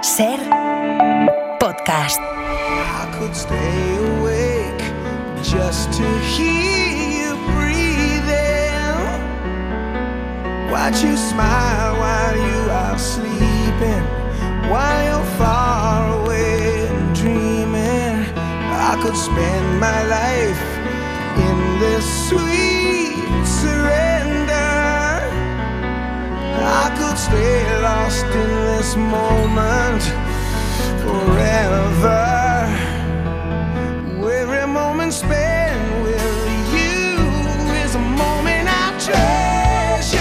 Ser podcast. I could stay awake just to hear you breathing. Watch you smile while you are sleeping, while you're far away and dreaming. I could spend my life in this sweet surrender. I could stay lost in this moment forever. Every moment spent with you is a moment I treasure.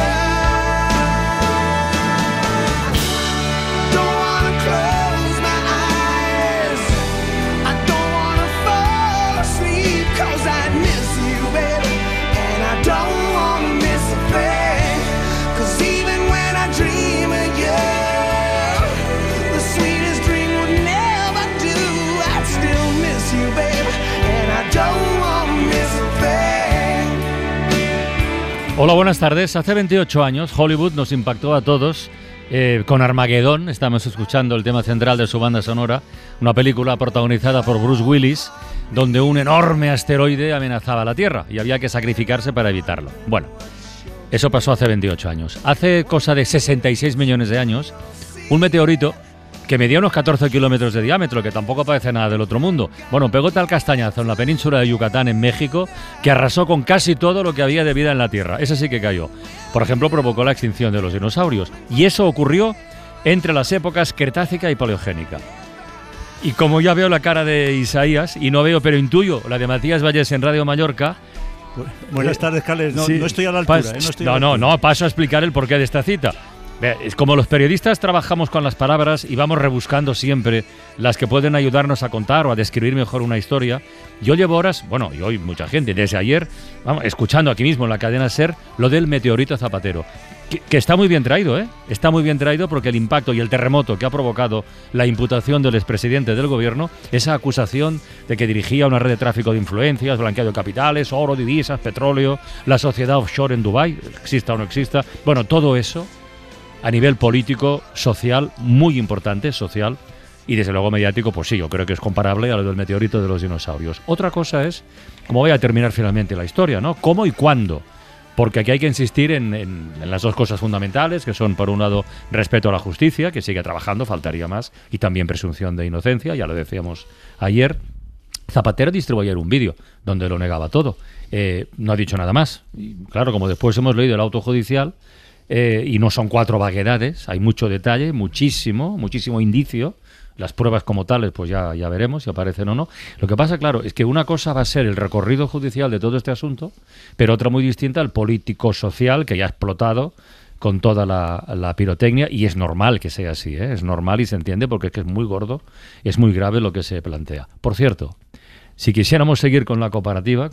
Don't wanna close my eyes, I don't wanna fall asleep, 'cause I miss you, baby, and I don't wanna miss a thing. 'Cause even when I dream of you, the sweetest dream would never do. I'd still miss you, baby, and I don't wanna miss a thing. Hola, buenas tardes. Hace 28 años Hollywood nos impactó a todos con Armageddon. Estamos escuchando el tema central de su banda sonora, una película protagonizada por Bruce Willis, donde un enorme asteroide amenazaba la Tierra y había que sacrificarse para evitarlo. Bueno, eso pasó hace 28 años. Hace cosa de 66 millones de años, un meteorito que medía unos 14 kilómetros de diámetro, que tampoco parece nada del otro mundo. Bueno, pegó tal castañazo en la península de Yucatán, en México, que arrasó con casi todo lo que había de vida en la Tierra. Ese sí que cayó. Por ejemplo, provocó la extinción de los dinosaurios. Y eso ocurrió entre las épocas Cretácica y Paleogénica. Y como ya veo la cara de Isaías, y no veo pero intuyo la de Matías Vallés en Radio Mallorca... Buenas tardes, Carles. No, sí, no estoy a la altura. No, paso a explicar el porqué de esta cita. Es como los periodistas trabajamos con las palabras y vamos rebuscando siempre las que pueden ayudarnos a contar o a describir mejor una historia. Yo llevo horas, bueno, y hoy mucha gente, desde ayer, escuchando aquí mismo en la cadena SER lo del meteorito Zapatero. Que está muy bien traído, ¿eh? Está muy bien traído porque el impacto y el terremoto que ha provocado la imputación del expresidente del gobierno, esa acusación de que dirigía una red de tráfico de influencias, blanqueo de capitales, oro, divisas, petróleo, la sociedad offshore en Dubái, exista o no exista, bueno, todo eso a nivel político, social, muy importante, social, y desde luego mediático, pues sí, yo creo que es comparable a lo del meteorito de los dinosaurios. Otra cosa es cómo voy a terminar finalmente la historia, ¿no? ¿Cómo y cuándo? Porque aquí hay que insistir en las dos cosas fundamentales, que son, por un lado, respeto a la justicia, que sigue trabajando, faltaría más, y también presunción de inocencia, ya lo decíamos ayer. Zapatero distribuyó ayer un vídeo donde lo negaba todo. No ha dicho nada más. Y claro, como después hemos leído el auto judicial, y no son 4 vaguedades, hay mucho detalle, muchísimo indicio. Las pruebas como tales, pues ya veremos si aparecen o no. Lo que pasa, claro, es que una cosa va a ser el recorrido judicial de todo este asunto, pero otra muy distinta al político-social que ya ha explotado con toda la pirotecnia, y es normal que sea así, ¿eh? Es normal y se entiende porque es que es muy gordo, es muy grave lo que se plantea. Por cierto, si quisiéramos seguir con la comparativa,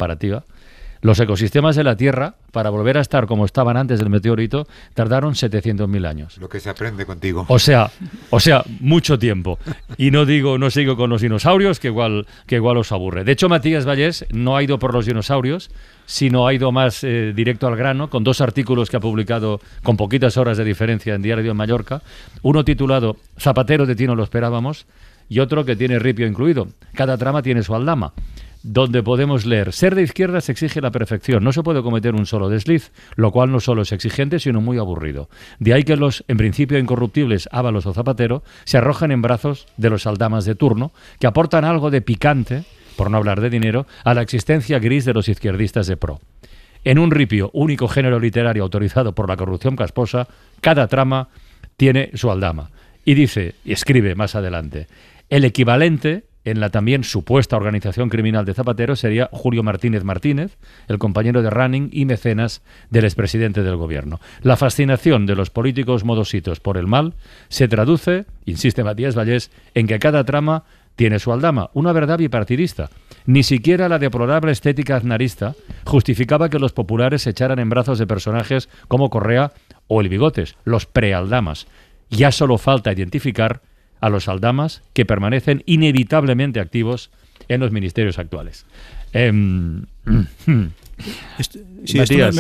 los ecosistemas de la Tierra, para volver a estar como estaban antes del meteorito, tardaron 700.000 años. Lo que se aprende contigo. O sea, mucho tiempo. Y no sigo con los dinosaurios, que igual os aburre. De hecho, Matías Vallés no ha ido por los dinosaurios, sino ha ido más directo al grano, con 2 artículos que ha publicado con poquitas horas de diferencia en Diario de Mallorca. Uno titulado Zapatero de ti no lo esperábamos, y otro que tiene ripio incluido. Cada trama tiene su aldama, donde podemos leer: ser de izquierdas exige la perfección, no se puede cometer un solo desliz, lo cual no solo es exigente, sino muy aburrido. De ahí que los, en principio incorruptibles, Ábalos o Zapatero, se arrojan en brazos de los aldamas de turno, que aportan algo de picante, por no hablar de dinero, a la existencia gris de los izquierdistas de pro. En un ripio, único género literario autorizado por la corrupción casposa, cada trama tiene su aldama. Y dice, y escribe más adelante, el equivalente en la también supuesta organización criminal de Zapatero sería Julio Martínez Martínez, el compañero de running y mecenas del expresidente del gobierno. La fascinación de los políticos modositos por el mal se traduce, insiste Matías Vallés, en que cada trama tiene su aldama, una verdad bipartidista. Ni siquiera la deplorable estética aznarista justificaba que los populares se echaran en brazos de personajes como Correa o el Bigotes, los prealdamas. Ya solo falta identificar a los aldamas que permanecen inevitablemente activos en los ministerios actuales. Matías,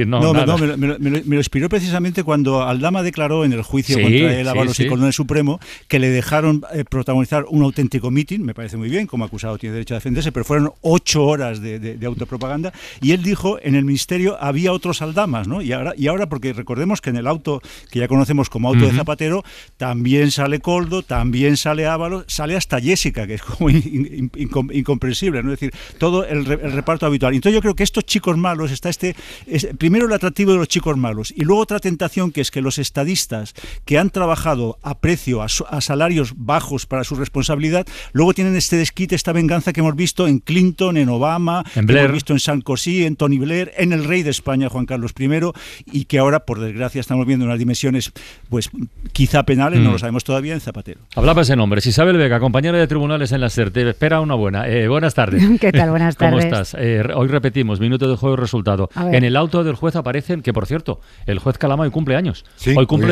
me lo inspiró precisamente cuando Aldama declaró en el juicio contra el Ábalos y Coldo en el Supremo que le dejaron protagonizar un auténtico mitin. Me parece muy bien, como acusado tiene derecho a defenderse, pero fueron 8 horas de autopropaganda, y él dijo, en el ministerio había otros Aldamas, ¿no? Y ahora, porque recordemos que en el auto que ya conocemos como auto de Zapatero, también sale Coldo, también sale Ábalos, sale hasta Jessica, que es como incomprensible, ¿no? Es decir, todo el reparto habitual. Entonces yo creo que estos chicos malos, primero el atractivo de los chicos malos, y luego otra tentación, que es que los estadistas que han trabajado a precio, a salarios bajos para su responsabilidad, luego tienen este desquite, esta venganza que hemos visto en Clinton, en Obama, en que Blair, hemos visto en Sarkozy, en Tony Blair, en el rey de España, Juan Carlos I, y que ahora, por desgracia, estamos viendo unas dimensiones, pues quizá penales, no lo sabemos todavía, en Zapatero. Hablabas en nombres. Isabel Vega, compañera de tribunales en la SER, te espera una buena. Buenas tardes. ¿Qué tal? Buenas tardes. ¿Cómo estás? Hoy repetimos, minuto de juego y resultado. En el auto del juez aparecen, que por cierto, el juez Calama hoy cumple años. Sí, hoy cumple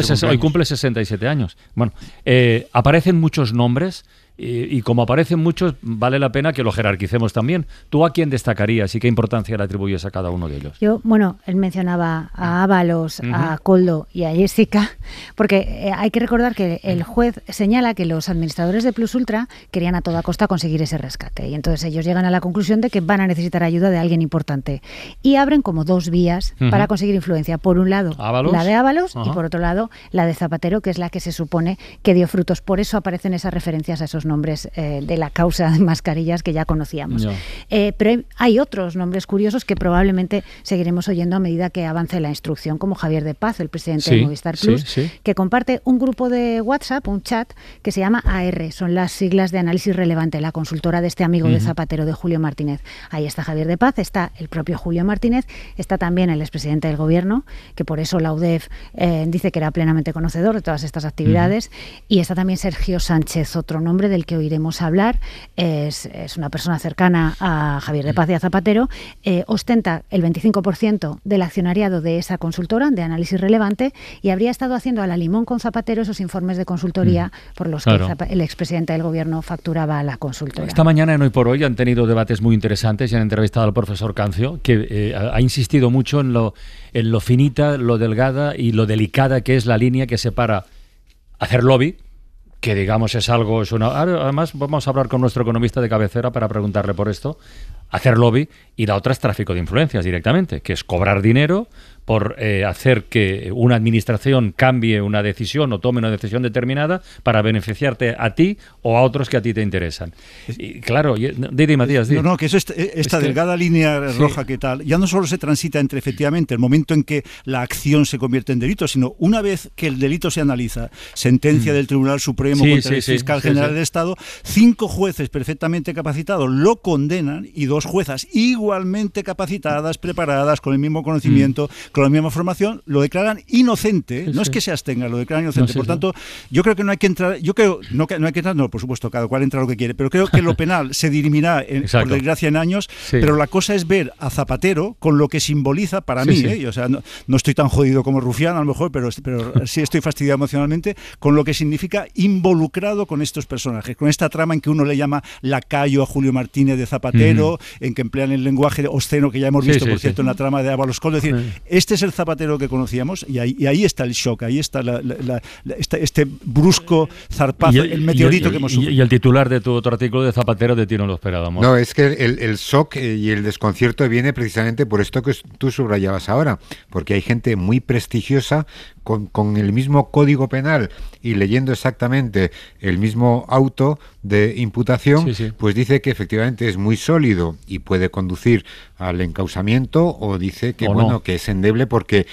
67 años. Bueno, aparecen muchos nombres. Y como aparecen muchos, vale la pena que lo jerarquicemos también. ¿Tú a quién destacarías y qué importancia le atribuyes a cada uno de ellos? Él mencionaba a Ábalos, a Coldo y a Jessica, porque hay que recordar que el juez señala que los administradores de Plus Ultra querían a toda costa conseguir ese rescate, y entonces ellos llegan a la conclusión de que van a necesitar ayuda de alguien importante y abren como dos vías para conseguir influencia. Por un lado, ¿Ábalos? La de Ábalos, y por otro lado, la de Zapatero, que es la que se supone que dio frutos. Por eso aparecen esas referencias a esos nombres de la causa de mascarillas que ya conocíamos. No. Pero hay otros nombres curiosos que probablemente seguiremos oyendo a medida que avance la instrucción, como Javier de Paz, el presidente de Movistar Plus, que comparte un grupo de WhatsApp, un chat, que se llama AR, son las siglas de Análisis Relevante, la consultora de este amigo de Zapatero, de Julio Martínez. Ahí está Javier de Paz, está el propio Julio Martínez, está también el expresidente del Gobierno, que por eso la UDEF dice que era plenamente conocedor de todas estas actividades, y está también Sergio Sánchez, otro nombre del que oiremos hablar. Es una persona cercana a Javier de Paz y a Zapatero, ostenta el 25% del accionariado de esa consultora de Análisis Relevante, y habría estado haciendo a la limón con Zapatero esos informes de consultoría por los que el expresidente del Gobierno facturaba a la consultora. Esta mañana en Hoy por Hoy han tenido debates muy interesantes y han entrevistado al profesor Cancio, que ha insistido mucho en lo finita, lo delgada y lo delicada que es la línea que separa hacer lobby, que digamos además vamos a hablar con nuestro economista de cabecera para preguntarle por esto, hacer lobby, y la otra es tráfico de influencias directamente, que es cobrar dinero por hacer que una administración cambie una decisión o tome una decisión determinada para beneficiarte a ti o a otros que a ti te interesan. Y claro, Didi Matías, di. No, que eso esta delgada línea roja que tal, ya no solo se transita entre efectivamente el momento en que la acción se convierte en delito, sino una vez que el delito se analiza, sentencia del Tribunal Supremo contra el Fiscal General del Estado, 5 jueces perfectamente capacitados lo condenan, y 2 juezas igualmente capacitadas, preparadas, con el mismo conocimiento, con la misma formación, lo declaran inocente. No es que se abstenga, lo declaran inocente. Por tanto, yo creo que no hay que entrar, por supuesto, cada cual entra lo que quiere, pero creo que lo penal se dirimirá, por desgracia, en años, pero la cosa es ver a Zapatero con lo que simboliza para mí, o sea, no estoy tan jodido como Rufián, a lo mejor, pero sí estoy fastidiado emocionalmente con lo que significa involucrado con estos personajes, con esta trama en que uno le llama lacayo a Julio Martínez de Zapatero, en que emplean el lenguaje obsceno que ya hemos visto, por cierto, en la trama de Ábalos Coldo. Es decir, este es el Zapatero que conocíamos, y ahí está el shock, ahí está este brusco zarpazo, el meteorito que hemos sufrido. Y el titular de tu otro artículo de Zapatero, de ti no lo esperábamos. No, es que el shock y el desconcierto viene precisamente por esto que tú subrayabas ahora, porque hay gente muy prestigiosa con el mismo código penal y leyendo exactamente el mismo auto de imputación, pues dice que efectivamente es muy sólido y puede conducir al encausamiento, o dice que que es endeble porque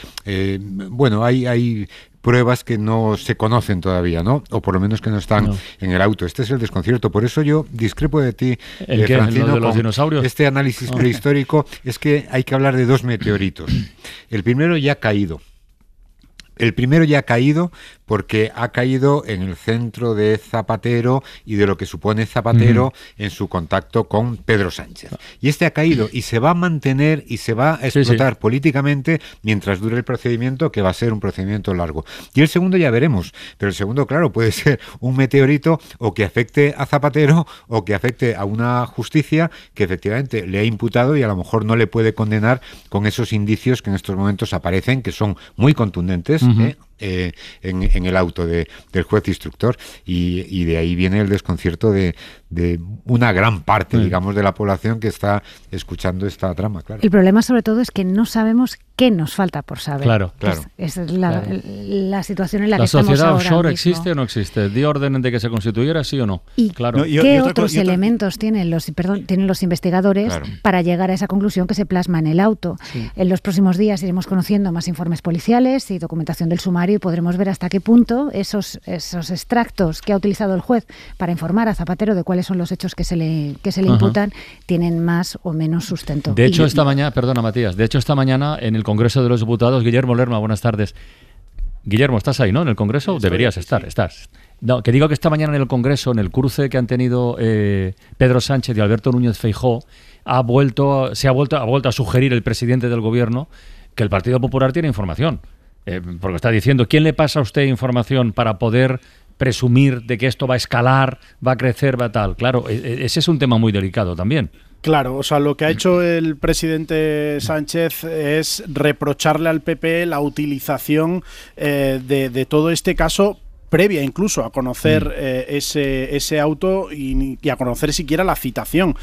hay pruebas que no se conocen todavía, ¿no? O por lo menos que no están en el auto. Este es el desconcierto. Por eso yo discrepo de ti, Francino, de los dinosaurios. Este análisis prehistórico. Es que hay que hablar de 2 meteoritos. El primero ya ha caído. porque ha caído en el centro de Zapatero y de lo que supone Zapatero en su contacto con Pedro Sánchez. Y este ha caído y se va a mantener y se va a explotar políticamente mientras dure el procedimiento, que va a ser un procedimiento largo. Y el segundo ya veremos, pero el segundo, claro, puede ser un meteorito o que afecte a Zapatero o que afecte a una justicia que efectivamente le ha imputado y a lo mejor no le puede condenar con esos indicios que en estos momentos aparecen, que son muy contundentes, en el auto del juez instructor, y de ahí viene el desconcierto de una gran parte, digamos, de la población que está escuchando esta trama. Claro. El problema sobre todo es que no sabemos qué nos falta por saber. Claro. Esa es la situación en la que estamos ahora. ¿La sociedad offshore mismo existe o no existe? ¿Dio orden de que se constituyera, sí o no? ¿Y claro. qué otros elementos tienen los investigadores para llegar a esa conclusión que se plasma en el auto? Sí. En los próximos días iremos conociendo más informes policiales y documentación del sumario y podremos ver hasta qué punto esos extractos que ha utilizado el juez para informar a Zapatero de cuáles son los hechos que se le imputan tienen más o menos sustento. De hecho, esta mañana, perdona Matías, esta mañana en el Congreso de los Diputados, Guillermo Lerma, buenas tardes. Guillermo, ¿estás ahí, no? ¿En el Congreso? Deberías estar, estás. No, que digo que esta mañana en el Congreso, en el cruce que han tenido Pedro Sánchez y Alberto Núñez Feijóo, ha vuelto a sugerir el presidente del Gobierno que el Partido Popular tiene información. Porque está diciendo, ¿quién le pasa a usted información para poder presumir de que esto va a escalar, va a crecer, va a tal? Claro, ese es un tema muy delicado también. Claro, o sea, lo que ha hecho el presidente Sánchez es reprocharle al PP la utilización de todo este caso previa incluso a conocer ese auto y a conocer siquiera la citación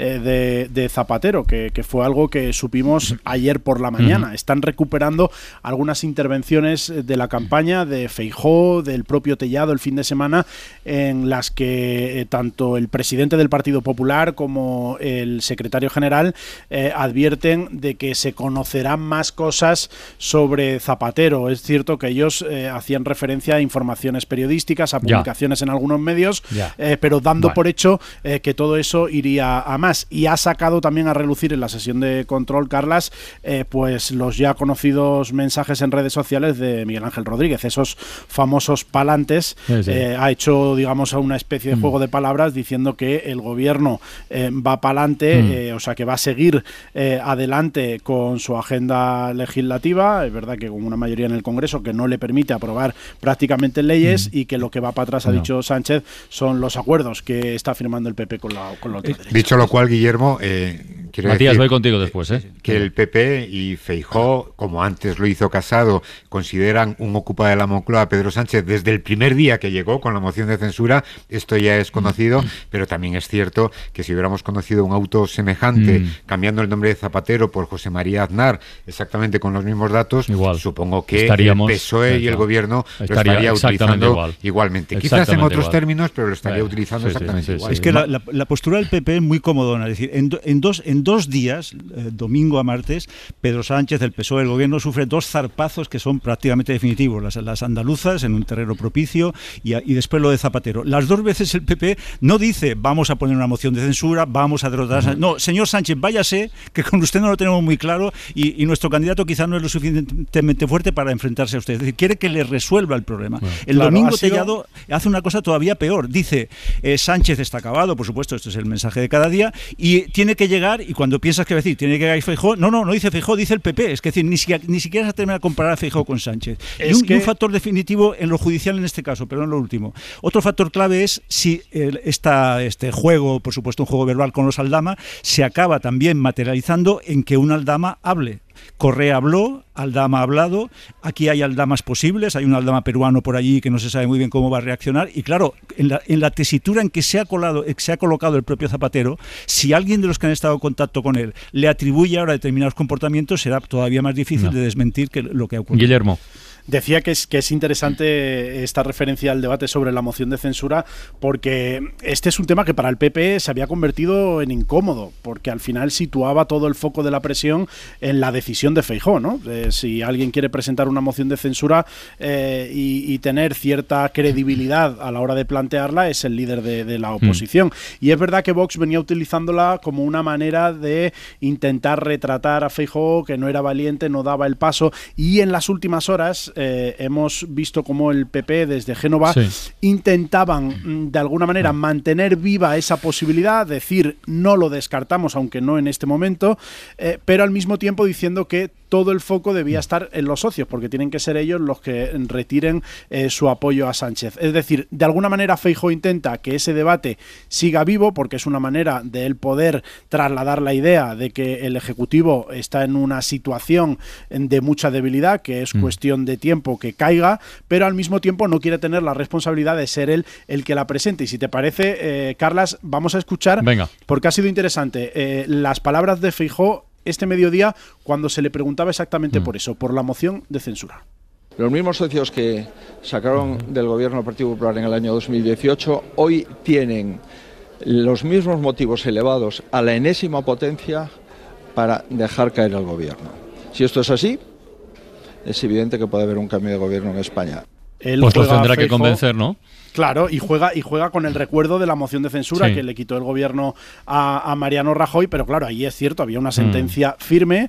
de Zapatero, que fue algo que supimos ayer por la mañana. Están recuperando algunas intervenciones de la campaña de Feijóo, del propio Tellado el fin de semana, en las que tanto el presidente del Partido Popular como el secretario general advierten de que se conocerán más cosas sobre Zapatero. Es cierto que ellos hacían referencia a informaciones periodísticas, a publicaciones en algunos medios, pero dando por hecho que todo eso iría a más. Y ha sacado también a relucir en la sesión de control, Carlas, pues los ya conocidos mensajes en redes sociales de Miguel Ángel Rodríguez, esos famosos palantes. Ha hecho, digamos, una especie de juego de palabras diciendo que el gobierno va pa'lante, o sea, que va a seguir adelante con su agenda legislativa. Es verdad que con una mayoría en el Congreso que no le permite aprobar prácticamente leyes, y que lo que va para atrás, ha dicho Sánchez, son los acuerdos que está firmando el PP con la ultraderecha. Dicho lo cual, Guillermo, quiero Matías, decir, voy contigo después, que el PP y Feijóo, como antes lo hizo Casado, consideran un ocupa de la Moncloa a Pedro Sánchez desde el primer día que llegó con la moción de censura. Esto ya es conocido, pero también es cierto que si hubiéramos conocido un auto semejante, cambiando el nombre de Zapatero por José María Aznar, exactamente con los mismos datos, supongo que el PSOE y el gobierno lo estaría utilizando igualmente. Quizás en otros términos, pero lo estaría utilizando exactamente igual. Es que la postura del PP es muy comodona. Es decir, en dos días, domingo a martes, Pedro Sánchez, el PSOE, el gobierno, sufre dos zarpazos que son prácticamente definitivos. Las andaluzas en un terreno propicio y después lo de Zapatero. Las dos veces el PP no dice vamos a poner una moción de censura, vamos a derrotar a Sánchez. No, señor Sánchez, váyase, que con usted no lo tenemos muy claro y nuestro candidato quizás no es lo suficientemente fuerte para enfrentarse a usted. Es decir, quiere que le resuelva el problema. El domingo Tellado hace una cosa todavía peor. Dice, Sánchez está acabado, por supuesto, esto es el mensaje de cada día, y tiene que llegar, y cuando piensas que va a decir, tiene que llegar Feijóo, no dice Feijóo, dice el PP. Es decir, ni siquiera se termina de comparar a Feijóo con Sánchez. Y un factor definitivo en lo judicial en este caso, pero en lo último. Otro factor clave es si este juego, por supuesto un juego verbal con los Aldama, se acaba también materializando en que un Aldama hable. Correa habló, Aldama ha hablado, aquí hay Aldamas posibles, hay un Aldama peruano por allí que no se sabe muy bien cómo va a reaccionar, y claro, en la tesitura en que se ha colocado el propio Zapatero, si alguien de los que han estado en contacto con él le atribuye ahora determinados comportamientos, será todavía más difícil de desmentir que lo que ha ocurrido. Guillermo. Decía que es interesante esta referencia al debate sobre la moción de censura, porque este es un tema que para el PP se había convertido en incómodo, porque al final situaba todo el foco de la presión en la decisión de Feijóo, ¿no? Si alguien quiere presentar una moción de censura y tener cierta credibilidad a la hora de plantearla, es el líder de la oposición. Y es verdad que Vox venía utilizándola como una manera de intentar retratar a Feijóo, que no era valiente, no daba el paso, y en las últimas horas hemos visto cómo el PP desde Génova intentaban de alguna manera mantener viva esa posibilidad, decir no lo descartamos, aunque no en este momento, pero al mismo tiempo diciendo que todo el foco debía estar en los socios, porque tienen que ser ellos los que retiren su apoyo a Sánchez. Es decir, de alguna manera Feijóo intenta que ese debate siga vivo, porque es una manera de él poder trasladar la idea de que el Ejecutivo está en una situación de mucha debilidad, que es cuestión de tiempo que caiga, pero al mismo tiempo no quiere tener la responsabilidad de ser él el que la presente. Y si te parece, Carlas, vamos a escuchar, porque ha sido interesante, las palabras de Feijóo este mediodía cuando se le preguntaba exactamente por eso, por la moción de censura. Los mismos socios que sacaron del gobierno del Partido Popular en el año 2018 hoy tienen los mismos motivos elevados a la enésima potencia para dejar caer al gobierno. Si esto es así, es evidente que puede haber un cambio de gobierno en España. Pues los tendrá que convencer, ¿no? Claro, y juega con el recuerdo de la moción de censura que le quitó el gobierno a Mariano Rajoy, pero claro, ahí es cierto, había una sentencia firme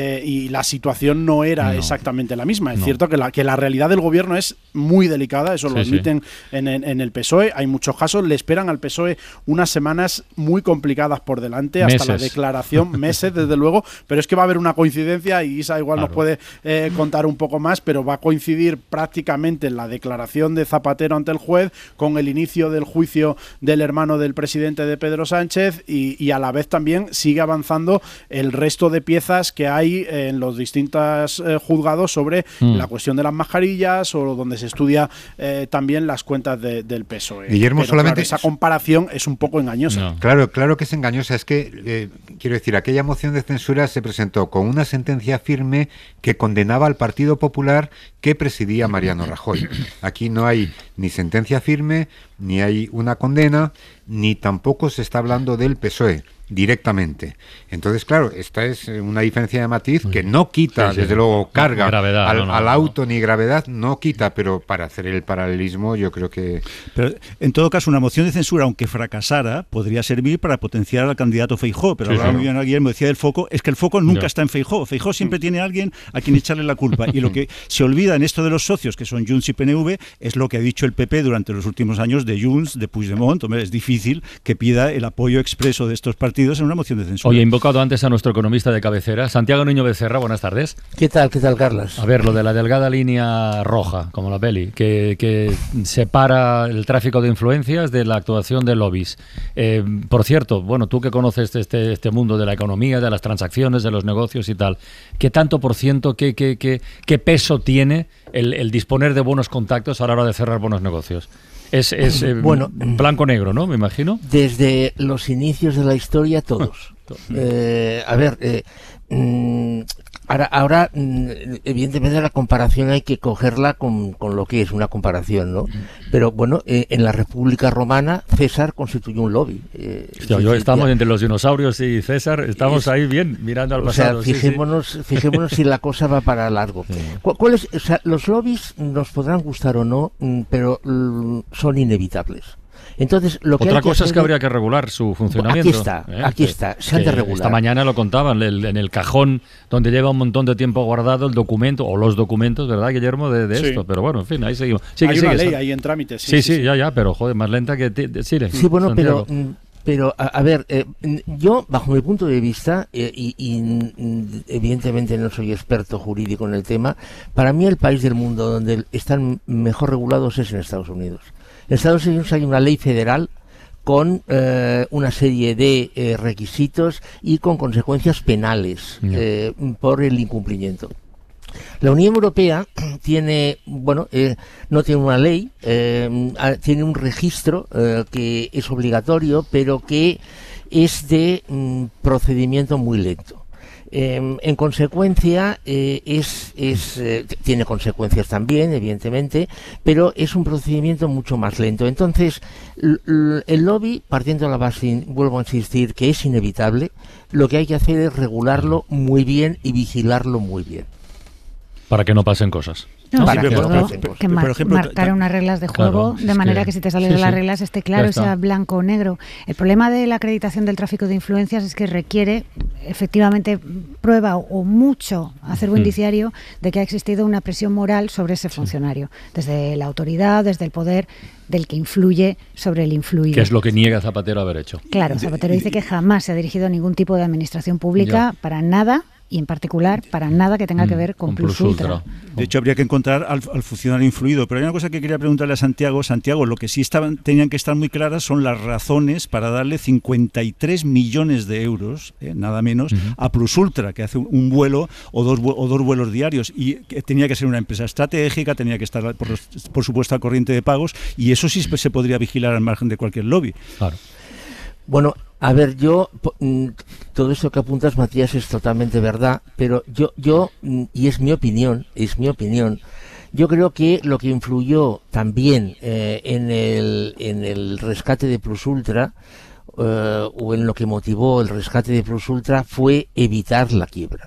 y la situación no era exactamente la misma. Es cierto que la realidad del gobierno es muy delicada, eso lo admiten en el PSOE. Hay muchos casos, le esperan al PSOE unas semanas muy complicadas por delante, hasta la declaración, meses desde luego, pero es que va a haber una coincidencia y Isa igual nos puede contar un poco más, pero va a coincidir prácticamente la declaración de Zapatero ante el juez con el inicio del juicio del hermano del presidente de Pedro Sánchez y a la vez también sigue avanzando el resto de piezas que hay en los distintos juzgados sobre la cuestión de las mascarillas o donde se estudia también las cuentas del PSOE. Guillermo, solamente claro, esa comparación es un poco engañosa. Claro que es engañosa. Es que, quiero decir, aquella moción de censura se presentó con una sentencia firme que condenaba al Partido Popular que presidía Mariano Rajoy. Aquí no hay ni sentencia firme, ni hay una condena, ni tampoco se está hablando del PSOE directamente. Entonces, claro, esta es una diferencia de matiz que no quita, desde luego, carga gravedad, al auto, ni gravedad, no quita, pero para hacer el paralelismo yo creo que... Pero, en todo caso, una moción de censura, aunque fracasara, podría servir para potenciar al candidato Feijóo, pero ahora muy bien Guillermo decía del foco, es que el foco nunca está en Feijóo. Feijóo siempre tiene a alguien a quien echarle la culpa, y lo que se olvida en esto de los socios, que son Junts y PNV, es lo que ha dicho el PP durante los últimos años de Junts, de Puigdemont. Hombre, es difícil que pida el apoyo expreso de estos partidos en una moción de censura. Oye, he invocado antes a nuestro economista de cabecera, Santiago Niño Becerra. Buenas tardes. ¿Qué tal, Carlas? A ver, lo de la delgada línea roja, como la peli, que separa el tráfico de influencias de la actuación de lobbies. Por cierto, bueno, tú que conoces este mundo de la economía, de las transacciones, de los negocios y tal, ¿qué tanto por ciento, qué peso tiene el disponer de buenos contactos a la hora de cerrar buenos negocios? Es bueno, blanco-negro, ¿no? Me imagino. Desde los inicios de la historia, todos. Ahora, evidentemente la comparación hay que cogerla con lo que es una comparación, ¿no? Pero bueno, en la República Romana César constituyó un lobby. Estamos entre los dinosaurios y César, estamos ahí bien, mirando al pasado. O sea, fijémonos si la cosa va para largo. ¿Cuál es? O sea, los lobbies nos podrán gustar o no, pero son inevitables. Entonces, otra cosa es que habría que regular su funcionamiento. Aquí está, se han de regular. Esta mañana lo contaban, en el cajón donde lleva un montón de tiempo guardado el documento, o los documentos, ¿verdad, Guillermo? De esto, pero bueno, en fin, ahí seguimos. Hay una ley ahí en trámite. Sí, ya, pero joder, más lenta que... Sí, bueno, Santiago. Pero a ver, yo, bajo mi punto de vista, y evidentemente no soy experto jurídico en el tema, para mí el país del mundo donde están mejor regulados es en Estados Unidos. En Estados Unidos hay una ley federal con una serie de requisitos y con consecuencias penales por el incumplimiento. La Unión Europea tiene, no tiene una ley, tiene un registro que es obligatorio, pero que es de procedimiento muy lento. En consecuencia, tiene consecuencias también, evidentemente, pero es un procedimiento mucho más lento. Entonces, el lobby, partiendo de la base, vuelvo a insistir, que es inevitable, lo que hay que hacer es regularlo muy bien y vigilarlo muy bien. Para que no pasen cosas. No, para que por ejemplo, marcar unas reglas de juego, claro, de manera que si te sales de las reglas esté claro, sea blanco o negro. El problema de la acreditación del tráfico de influencias es que requiere efectivamente prueba o mucho acervo indiciario de que ha existido una presión moral sobre ese funcionario, desde la autoridad, desde el poder del que influye sobre el influido. Que es lo que niega Zapatero haber hecho. Claro, Zapatero dice que jamás se ha dirigido a ningún tipo de administración pública para nada, y en particular para nada que tenga que ver con Plus Ultra. De hecho, habría que encontrar al funcionario influido. Pero hay una cosa que quería preguntarle a Santiago. Santiago, lo que sí tenían que estar muy claras son las razones para darle 53 millones de euros, nada menos, a Plus Ultra, que hace un vuelo o dos vuelos diarios. Y que tenía que ser una empresa estratégica, tenía que estar, por supuesto, al corriente de pagos. Y eso sí se podría vigilar al margen de cualquier lobby. Claro. Bueno, a ver, todo eso que apuntas, Matías, es totalmente verdad, pero yo y es mi opinión, yo creo que lo que influyó también en el rescate de Plus Ultra, o en lo que motivó el rescate de Plus Ultra, fue evitar la quiebra.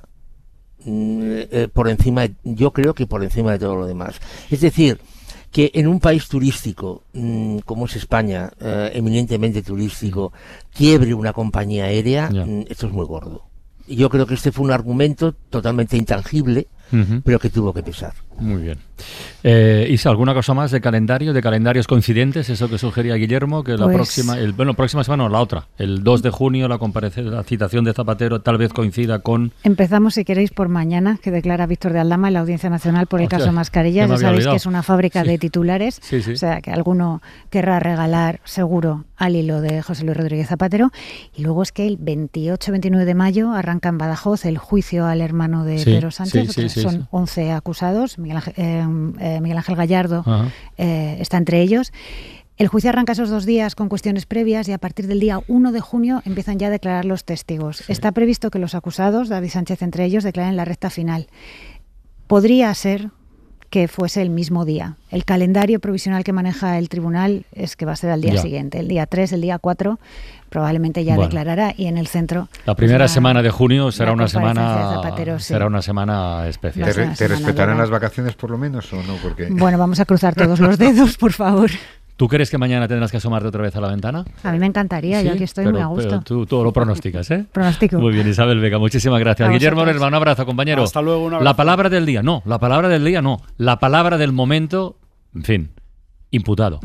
Yo creo que por encima de todo lo demás. Es decir, que en un país turístico como es España, eminentemente turístico, quiebre una compañía aérea, esto es muy gordo. Y yo creo que este fue un argumento totalmente intangible, pero que tuvo que pesar. Muy bien. Isa, ¿alguna cosa más de calendarios coincidentes? Eso que sugería Guillermo, que la próxima semana o la otra, el 2 de junio, la citación de Zapatero tal vez coincida con... Empezamos, si queréis, por mañana, que declara Víctor de Aldama en la Audiencia Nacional por el caso Mascarillas. Ya sabéis que es una fábrica de titulares, o sea, que alguno querrá regalar seguro al hilo de José Luis Rodríguez Zapatero. Y luego es que el 28-29 de mayo arranca en Badajoz el juicio al hermano de Pedro Sánchez. Son 11 acusados. Miguel Ángel Gallardo está entre ellos. El juicio arranca esos 2 días con cuestiones previas y a partir del día 1 de junio empiezan ya a declarar los testigos. Está previsto que los acusados, David Sánchez entre ellos, declaren la recta final. Podría ser que fuese el mismo día. El calendario provisional que maneja el tribunal es que va a ser al día siguiente. El día 3, el día 4, probablemente ya declarará, y en el centro... La primera semana de junio será una semana especial. ¿Te respetarán las vacaciones por lo menos o no? Porque... Bueno, vamos a cruzar todos los dedos, por favor. ¿Tú crees que mañana tendrás que asomarte otra vez a la ventana? A mí me encantaría, yo aquí estoy muy a gusto. Pero tú lo pronosticas, ¿eh? Pronostico. Muy bien, Isabel Vega, muchísimas gracias. Guillermo Lerma, un abrazo, compañero. Hasta luego, un abrazo. La palabra del día no. La palabra del momento, en fin, imputado.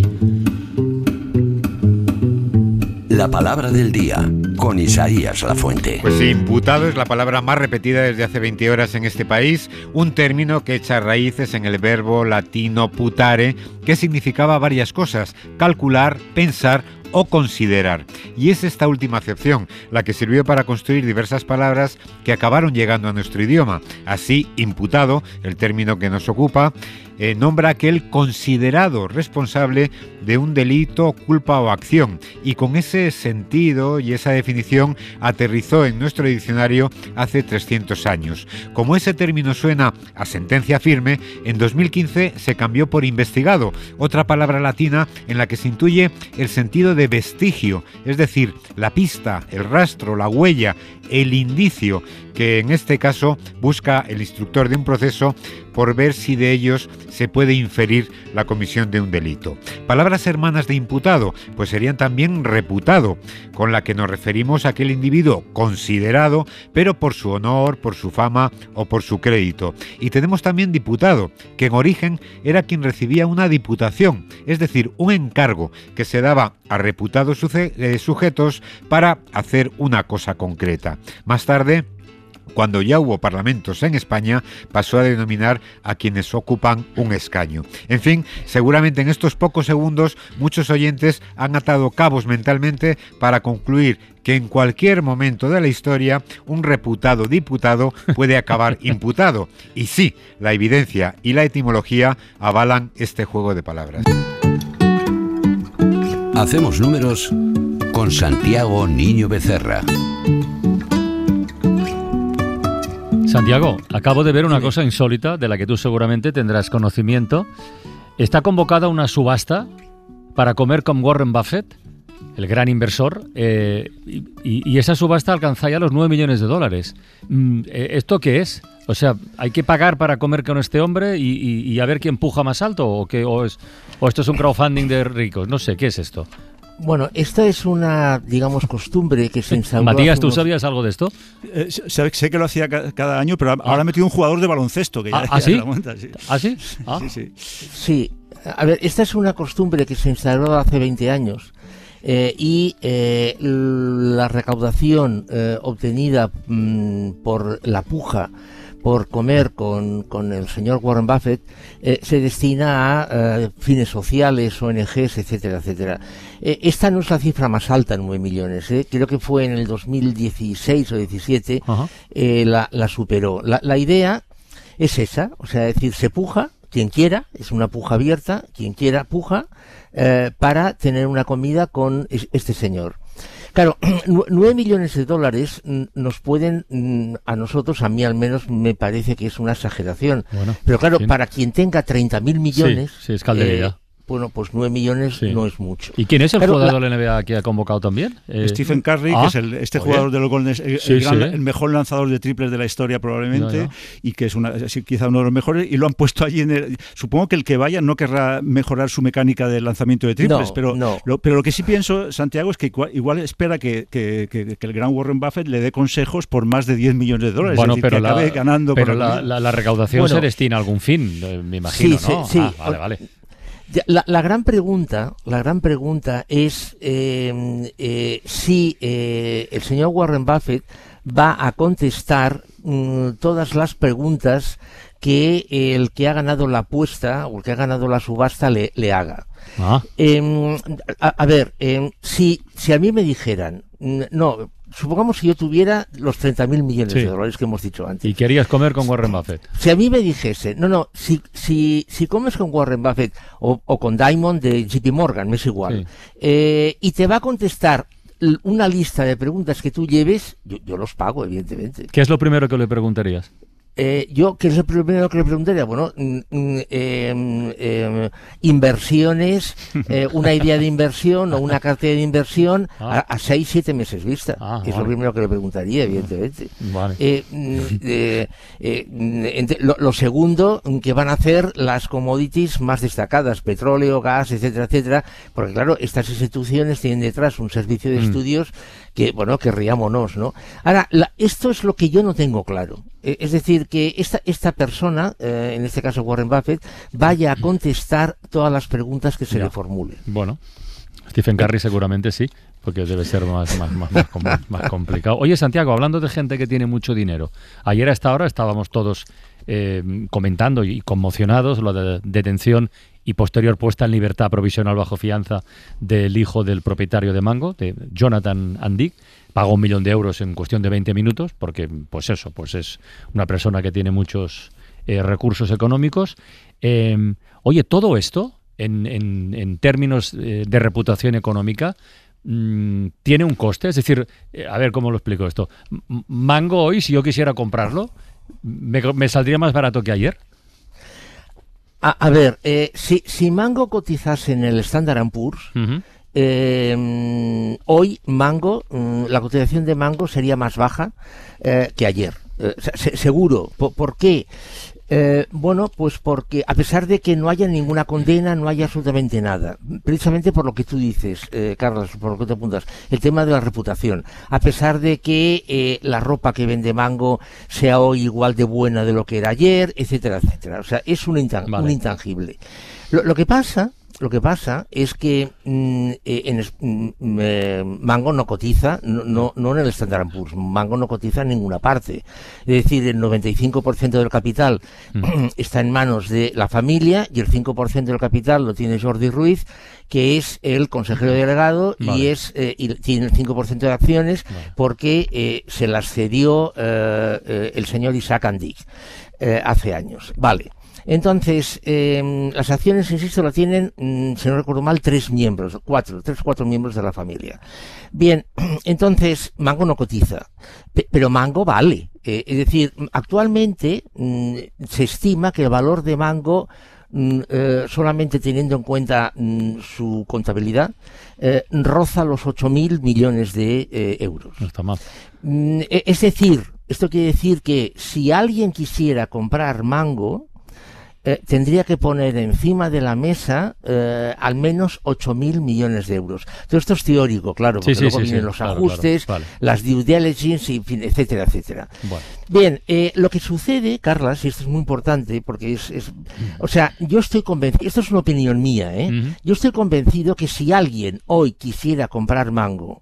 La palabra del día, con Isaías Lafuente. Pues sí, imputado es la palabra más repetida desde hace 20 horas en este país, un término que echa raíces en el verbo latino putare, que significaba varias cosas: calcular, pensar o considerar. Y es esta última acepción la que sirvió para construir diversas palabras que acabaron llegando a nuestro idioma. Así, imputado, el término que nos ocupa, nombra aquel considerado responsable de un delito, culpa o acción, y con ese sentido y esa definición aterrizó en nuestro diccionario hace 300 años. Como ese término suena a sentencia firme, en 2015 se cambió por investigado, otra palabra latina en la que se intuye el sentido de vestigio, es decir, la pista, el rastro, la huella, el indicio, que en este caso busca el instructor de un proceso por ver si de ellos se puede inferir la comisión de un delito. Palabras hermanas de imputado, pues serían también reputado, con la que nos referimos a aquel individuo considerado, pero por su honor, por su fama o por su crédito. Y tenemos también diputado, que en origen era quien recibía una diputación, es decir, un encargo que se daba a reputados sujetos para hacer una cosa concreta. Más tarde, cuando ya hubo parlamentos en España, pasó a denominar a quienes ocupan un escaño. En fin, seguramente en estos pocos segundos muchos oyentes han atado cabos mentalmente para concluir que en cualquier momento de la historia un reputado diputado puede acabar imputado. Y sí, la evidencia y la etimología avalan este juego de palabras. Hacemos números con Santiago Niño Becerra. Santiago, acabo de ver una cosa insólita de la que tú seguramente tendrás conocimiento. Está convocada una subasta para comer con Warren Buffett, el gran inversor, y esa subasta alcanza ya los $9 millones. ¿Esto qué es? O sea, ¿hay que pagar para comer con este hombre y a ver quién puja más alto? ¿O esto es un crowdfunding de ricos? No sé, ¿qué es esto? Bueno, esta es una, digamos, costumbre que se instauró. Matías, ¿tú sabías algo de esto? Sé que lo hacía cada año, pero ahora ha metido un jugador de baloncesto. Que ya, ¿sí? La monta, sí? ¿Ah, sí? Sí. A ver, esta es una costumbre que se instauró hace 20 años. Y la recaudación obtenida por la puja por comer con el señor Warren Buffett se destina a fines sociales, ONGs, etcétera, etcétera. Esta no es la cifra más alta, en 9 millones. Creo que fue en el 2016 o 17 la superó. La idea es esa, o sea, es decir, se puja, quien quiera, es una puja abierta, quien quiera puja, para tener una comida con este señor. Claro, 9 millones de dólares nos pueden, a nosotros, a mí al menos, me parece que es una exageración. Bueno, pero claro, para quien tenga 30.000 millones... Sí, es calderilla. Bueno, pues 9 millones no es mucho. ¿Y quién es el jugador de la NBA que ha convocado también? Stephen Curry, que es jugador de los Golden State, el mejor lanzador de triples de la historia probablemente, y que es quizá uno de los mejores, y lo han puesto allí supongo que el que vaya no querrá mejorar su mecánica de lanzamiento de triples, pero lo que sí pienso, Santiago, es que igual espera que el gran Warren Buffett le dé consejos por más de 10 millones de dólares, bueno, es decir, que acabe ganando. Pero la recaudación se destina a algún fin, me imagino, ¿no? Sí. Vale. La gran pregunta es si el señor Warren Buffett va a contestar todas las preguntas que el que ha ganado la apuesta o el que ha ganado la subasta le haga. A ver, si a mí me dijeran, no, supongamos que yo tuviera los 30.000 millones de dólares que hemos dicho antes. ¿Y querías comer con Warren Buffett? Si a mí me dijese, si comes con Warren Buffett o con Diamond de JP Morgan, me es igual, y te va a contestar una lista de preguntas que tú lleves, yo los pago, evidentemente. ¿Qué es lo primero que le preguntarías? ¿Qué es lo primero que le preguntaría? Bueno, inversiones, una idea de inversión o una cartera de inversión a 6-7 meses vista. Es lo primero que le preguntaría, evidentemente. Vale. Lo segundo, que van a hacer las commodities más destacadas, petróleo, gas, etcétera, etcétera, porque claro, estas instituciones tienen detrás un servicio de estudios que, bueno, que riámonos, ¿no? Ahora, esto es lo que yo no tengo claro. Es decir, que esta persona, en este caso Warren Buffett, vaya a contestar todas las preguntas que se le formulen. Bueno, Stephen Curry seguramente sí, porque debe ser más complicado. Oye, Santiago, hablando de gente que tiene mucho dinero, ayer a esta hora estábamos todos comentando y conmocionados lo de detención y posterior puesta en libertad provisional bajo fianza del hijo del propietario de Mango, de Jonathan Andick. Pagó 1 millón de euros en cuestión de 20 minutos, porque pues es una persona que tiene muchos recursos económicos. Oye, todo esto, en términos de reputación económica, tiene un coste. Es decir, a ver cómo lo explico esto. Mango hoy, si yo quisiera comprarlo, ¿me saldría más barato que ayer? A ver, si Mango cotizase en el Standard & Poor's, hoy Mango, la cotización de Mango sería más baja que ayer, seguro. ¿Por qué? Bueno, pues porque a pesar de que no haya ninguna condena, no haya absolutamente nada, precisamente por lo que tú dices, Carlos, por lo que te apuntas, el tema de la reputación, a pesar de que la ropa que vende Mango sea hoy igual de buena de lo que era ayer, etcétera, etcétera. O sea, es un intangible. Lo que pasa es que Mango no cotiza, no en el Standard & Poor's, Mango no cotiza en ninguna parte. Es decir, el 95% del capital está en manos de la familia y el 5% del capital lo tiene Jordi Ruiz, que es el consejero delegado y tiene el 5% de acciones porque se las cedió el señor Isaac Andick hace años. Vale. Entonces, las acciones, insisto, la tienen, si no recuerdo mal, 3 miembros, 4 miembros de la familia. Bien, entonces, Mango no cotiza, pero Mango vale. Es decir, actualmente se estima que el valor de Mango, solamente teniendo en cuenta su contabilidad, roza los 8.000 millones de euros. No está mal. Es decir, Esto quiere decir que si alguien quisiera comprar Mango, tendría que poner encima de la mesa al menos 8.000 millones de euros. Todo esto es teórico, claro, porque luego vienen los ajustes, claro. Las due diligence, y, etcétera, etcétera. Bueno. Bien, lo que sucede, Carlas, y esto es muy importante, porque o sea, yo estoy convencido, esto es una opinión mía, yo estoy convencido que si alguien hoy quisiera comprar Mango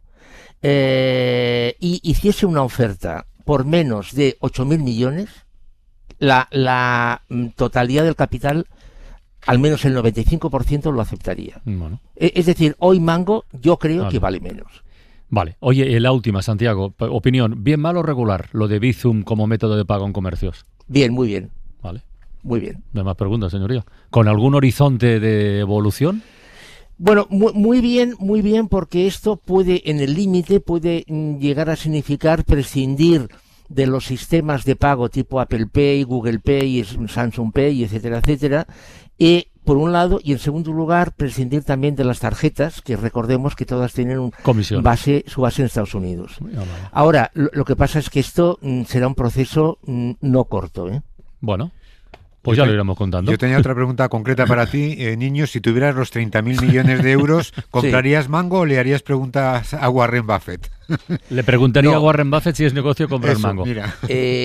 y hiciese una oferta por menos de 8.000 millones, la totalidad del capital, al menos el 95% lo aceptaría. Bueno. Es decir, hoy Mango yo creo que vale menos. Vale. Oye, la última, Santiago, opinión, ¿bien, mal o regular lo de Bizum como método de pago en comercios? Bien, muy bien. Vale. Muy bien. No hay más preguntas, señoría. ¿Con algún horizonte de evolución? Bueno, muy bien, porque esto puede, en el límite, puede llegar a significar prescindir de los sistemas de pago tipo Apple Pay, Google Pay, Samsung Pay, etcétera, etcétera, y por un lado, y en segundo lugar, prescindir también de las tarjetas, que recordemos que todas tienen su base en Estados Unidos. Ahora, lo que pasa es que esto será un proceso no corto, ¿eh? Bueno, pues ya lo iremos contando. Yo tenía otra pregunta concreta para ti, niño. Si tuvieras los 30.000 millones de euros, ¿comprarías Mango o le harías preguntas a Warren Buffett? Le preguntaría a Warren Buffett si es negocio comprar Mango. Mira.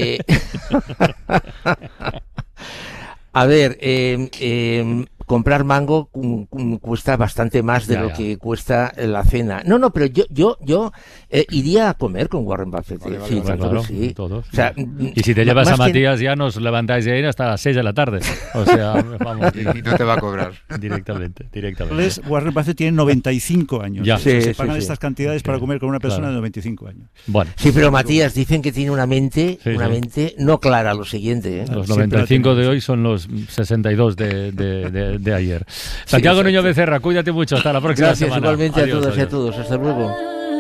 A ver, comprar Mango cuesta bastante más de lo que cuesta la cena. No, pero yo iría a comer con Warren Buffett. Vale, sí, claro, sí. Todos. O sea, y si te llevas a Matías ya nos levantáis de ahí hasta las 6 de la tarde. O sea, vamos. Y no te va a cobrar. Directamente. Warren Buffett tiene 95 años. Ya. Se pagan estas cantidades para comer con una persona de 95 años. Bueno. Sí, pero Matías, dicen que tiene una mente no clara, lo siguiente. Los 95 de hoy son los 62 de ayer. Santiago Niño Becerra, cuídate mucho, hasta la próxima semana. Igualmente. Adiós, a todas y a todos, hasta luego.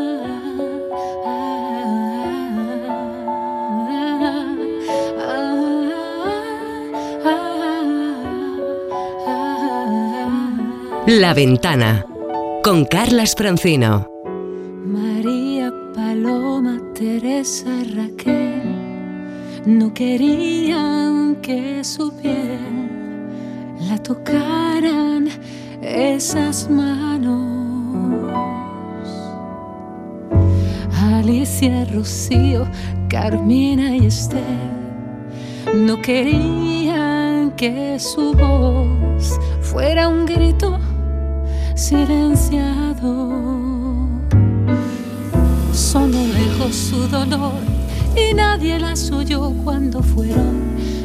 La Ventana, con Carlas Francino. María, Paloma, Teresa, Raquel no querían que su piel la tocaran esas manos. Alicia, Rocío, Carmina y Esther no querían que su voz fuera un grito silenciado. Sonó lejos su dolor y nadie las oyó cuando fueron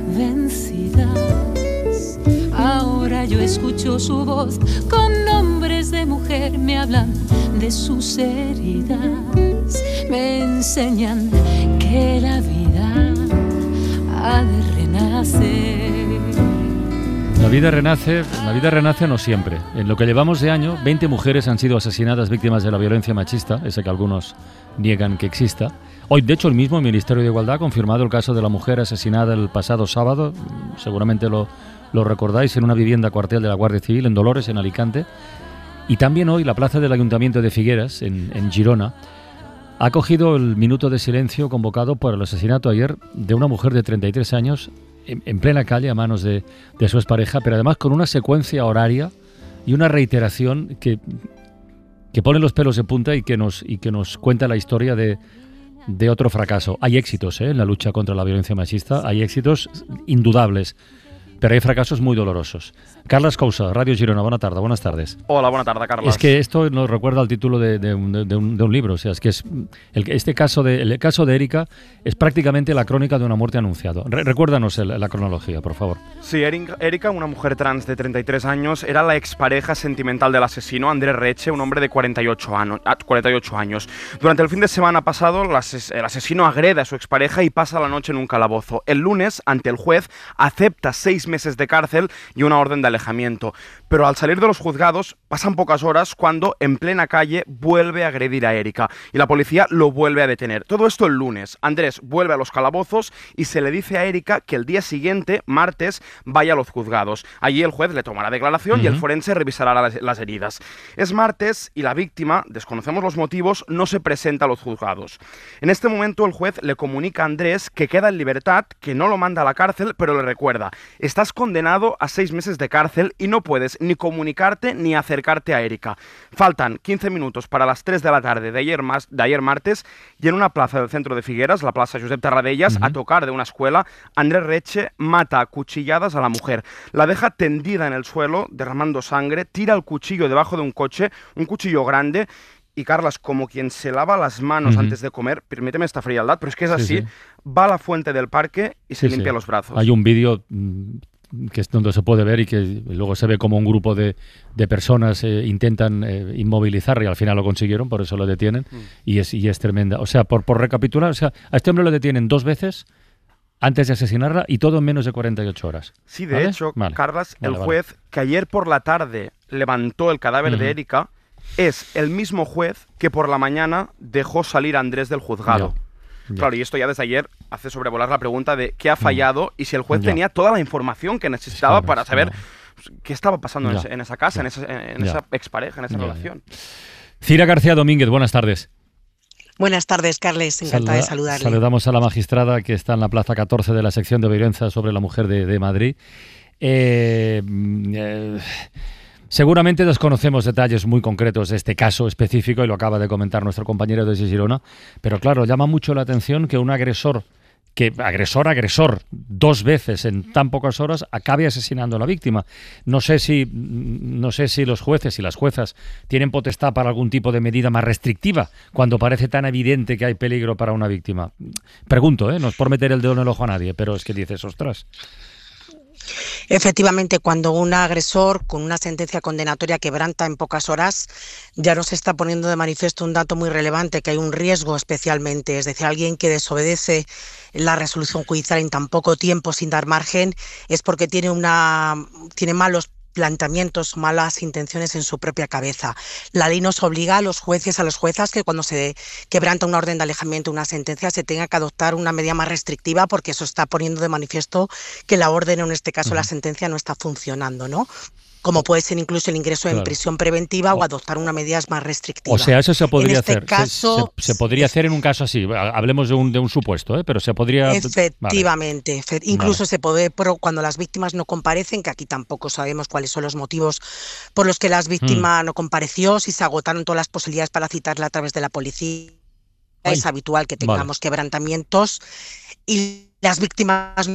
vencidas. Ahora yo escucho su voz con nombres de mujer, me hablan de sus heridas, me enseñan que la vida ha de renacer. La vida renace no siempre. En lo que llevamos de año, 20 mujeres han sido asesinadas víctimas de la violencia machista, ese que algunos niegan que exista. Hoy, de hecho, el mismo Ministerio de Igualdad ha confirmado el caso de la mujer asesinada el pasado sábado, seguramente lo recordáis, en una vivienda cuartel de la Guardia Civil en Dolores, en Alicante. Y también hoy la plaza del Ayuntamiento de Figueras, en Girona, ha acogido el minuto de silencio convocado por el asesinato ayer de una mujer de 33 años en plena calle a manos de su expareja, pero además con una secuencia horaria y una reiteración que pone los pelos de punta y que nos cuenta la historia de otro fracaso. Hay éxitos en la lucha contra la violencia machista, hay éxitos indudables, pero hay fracasos muy dolorosos. Carlas Cousa, Radio Girona, buenas tardes. Hola, buena tarde, Carlas. Es que esto nos recuerda al título de un libro, o sea, es que el caso de Erika es prácticamente la crónica de una muerte anunciada. Recuérdanos la cronología, por favor. Sí, Erika, una mujer trans de 33 años, era la expareja sentimental del asesino, Andrés Reche, un hombre de 48 años. Durante el fin de semana pasado, el asesino agrede a su expareja y pasa la noche en un calabozo. El lunes, ante el juez, acepta 6 meses de cárcel y una orden de alejamiento. Pero al salir de los juzgados pasan pocas horas cuando en plena calle vuelve a agredir a Erika y la policía lo vuelve a detener. Todo esto el lunes. Andrés vuelve a los calabozos y se le dice a Erika que el día siguiente, martes, vaya a los juzgados. Allí el juez le tomará declaración y el forense revisará las heridas. Es martes y la víctima, desconocemos los motivos, no se presenta a los juzgados. En este momento el juez le comunica a Andrés que queda en libertad, que no lo manda a la cárcel, pero le recuerda: estás condenado a 6 meses de cárcel y no puedes ni comunicarte ni acercarte a Erika. Faltan 15 minutos para las 3 de la tarde de ayer martes y en una plaza del centro de Figueras, la plaza Josep Tarradellas, a tocar de una escuela, Andrés Reche mata a cuchilladas a la mujer. La deja tendida en el suelo, derramando sangre, tira el cuchillo debajo de un coche, un cuchillo grande. Y Carlas, como quien se lava las manos antes de comer, permíteme esta frialdad, pero es que es así, va a la fuente del parque y se limpia los brazos. Hay un vídeo que es donde se puede ver y que luego se ve como un grupo de personas intentan inmovilizarle y al final lo consiguieron, por eso lo detienen, y es tremenda. O sea, por recapitular, o sea, a este hombre lo detienen 2 veces antes de asesinarla y todo en menos de 48 horas. Sí, de hecho, Carlas, el juez que ayer por la tarde levantó el cadáver de Erika es el mismo juez que por la mañana dejó salir a Andrés del juzgado. Claro, y esto ya desde ayer hace sobrevolar la pregunta de qué ha fallado y si el juez tenía toda la información que necesitaba para saber qué estaba pasando en esa casa, en esa expareja, en esa relación. Cira García Domínguez, buenas tardes. Buenas tardes, Carles. Encantada de saludarle. Saludamos a la magistrada que está en la plaza 14 de la sección de violencia sobre la mujer de Madrid. Seguramente desconocemos detalles muy concretos de este caso específico y lo acaba de comentar nuestro compañero desde Girona, pero claro, llama mucho la atención que un agresor 2 veces en tan pocas horas acabe asesinando a la víctima. No sé si los jueces y las juezas tienen potestad para algún tipo de medida más restrictiva cuando parece tan evidente que hay peligro para una víctima. Pregunto, no es por meter el dedo en el ojo a nadie, pero es que dices, ostras. Efectivamente, cuando un agresor con una sentencia condenatoria quebranta en pocas horas, ya nos está poniendo de manifiesto un dato muy relevante, que hay un riesgo especialmente, es decir, alguien que desobedece la resolución judicial en tan poco tiempo sin dar margen, es porque tiene malos planteamientos, malas intenciones en su propia cabeza. La ley nos obliga a los jueces, a las juezas, que cuando se quebranta una orden de alejamiento, una sentencia, se tenga que adoptar una medida más restrictiva, porque eso está poniendo de manifiesto que la orden, o en este caso la sentencia, no está funcionando, ¿no? Como puede ser incluso el ingreso en prisión preventiva o adoptar una medida más restrictiva. O sea, eso se podría hacer. Caso, se podría hacer en un caso así. Hablemos de un supuesto, pero se podría... Efectivamente. Incluso se puede, cuando las víctimas no comparecen, que aquí tampoco sabemos cuáles son los motivos por los que la víctima no compareció, si se agotaron todas las posibilidades para citarla a través de la policía. Es habitual que tengamos quebrantamientos y las víctimas...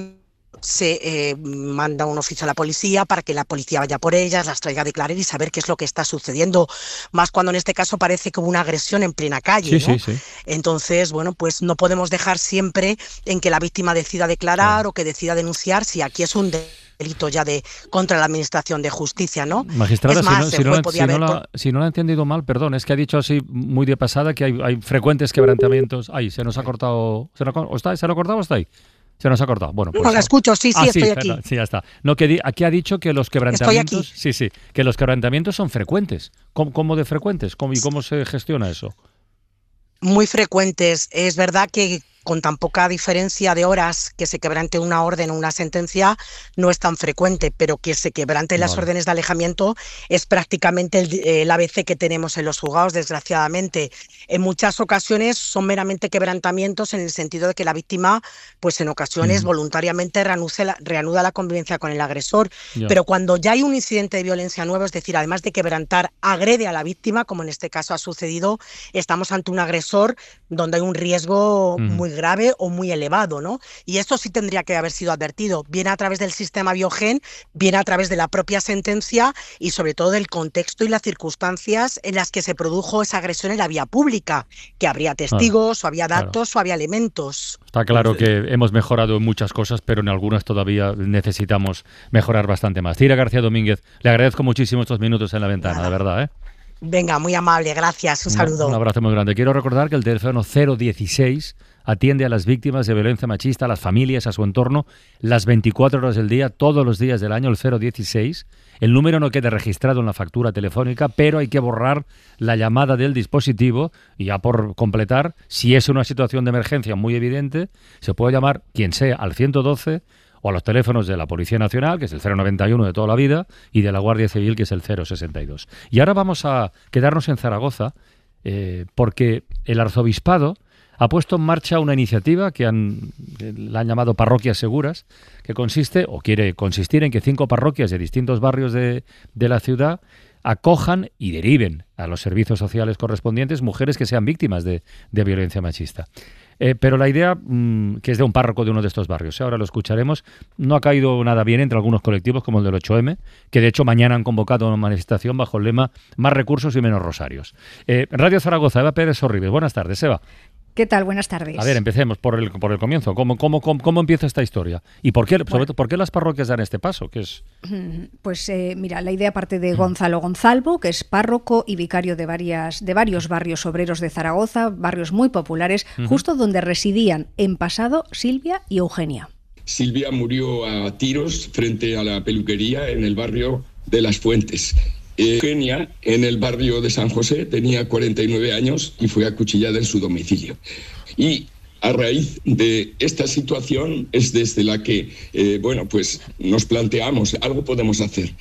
se manda un oficio a la policía para que la policía vaya por ellas, las traiga a declarar y saber qué es lo que está sucediendo, más cuando en este caso parece como una agresión en plena calle, ¿no? Sí. Entonces, bueno, pues no podemos dejar siempre en que la víctima decida declarar o que decida denunciar, si aquí es un delito ya contra la administración de justicia, ¿no? Magistrada, si no lo ha entendido mal, perdón, es que ha dicho así muy de pasada que hay frecuentes quebrantamientos. Ay, se nos ha cortado. ¿Se lo ha cortado o está ahí? Se nos ha cortado. Bueno, pues no, la escucho, sí, estoy aquí. Sí, ya está. No, que aquí ha dicho que los quebrantamientos... que los quebrantamientos son frecuentes. ¿Cómo de frecuentes? ¿Y cómo se gestiona eso? Muy frecuentes. Es verdad que con tan poca diferencia de horas que se quebrante una orden o una sentencia no es tan frecuente, pero que se quebranten las órdenes de alejamiento es prácticamente el ABC que tenemos en los juzgados, desgraciadamente. En muchas ocasiones son meramente quebrantamientos en el sentido de que la víctima, pues en ocasiones voluntariamente reanuda la convivencia con el agresor, pero cuando ya hay un incidente de violencia nuevo, es decir, además de quebrantar, agrede a la víctima, como en este caso ha sucedido, estamos ante un agresor donde hay un riesgo muy grave o muy elevado, ¿no? Y esto sí tendría que haber sido advertido, bien a través del sistema Biogen, bien a través de la propia sentencia y sobre todo del contexto y las circunstancias en las que se produjo esa agresión en la vía pública, que habría testigos, o había datos, o había elementos. Está claro que hemos mejorado en muchas cosas, pero en algunas todavía necesitamos mejorar bastante más. Cira García Domínguez, le agradezco muchísimo estos minutos en la ventana, de verdad, ¿eh? Venga, muy amable, gracias, un saludo. Un abrazo muy grande. Quiero recordar que el teléfono 016 atiende a las víctimas de violencia machista, a las familias, a su entorno, las 24 horas del día, todos los días del año, el 016. El número no queda registrado en la factura telefónica, pero hay que borrar la llamada del dispositivo y ya por completar, si es una situación de emergencia muy evidente, se puede llamar quien sea al 112 o a los teléfonos de la Policía Nacional, que es el 091 de toda la vida, y de la Guardia Civil, que es el 062. Y ahora vamos a quedarnos en Zaragoza, porque el arzobispado ha puesto en marcha una iniciativa que la han llamado Parroquias Seguras, que consiste, o quiere consistir, en que 5 parroquias de distintos barrios de la ciudad acojan y deriven a los servicios sociales correspondientes mujeres que sean víctimas de violencia machista. Pero la idea, que es de un párroco de uno de estos barrios, ahora lo escucharemos, no ha caído nada bien entre algunos colectivos como el del 8M, que de hecho mañana han convocado una manifestación bajo el lema Más recursos y menos rosarios. Radio Zaragoza, Eva Pérez Sorribes. Buenas tardes, Eva. ¿Qué tal? Buenas tardes. A ver, empecemos por el comienzo. ¿Cómo empieza esta historia? ¿Y por qué, sobre todo, por qué las parroquias dan este paso? ¿Qué es? Pues mira, la idea parte de Gonzalo Gonzalvo, que es párroco y vicario de varios barrios obreros de Zaragoza, barrios muy populares, justo donde residían en pasado Silvia y Eugenia. Silvia murió a tiros frente a la peluquería en el barrio de Las Fuentes. Eugenia, en el barrio de San José, tenía 49 años y fue acuchillada en su domicilio. Y a raíz de esta situación es desde la que, pues nos planteamos, algo podemos hacer.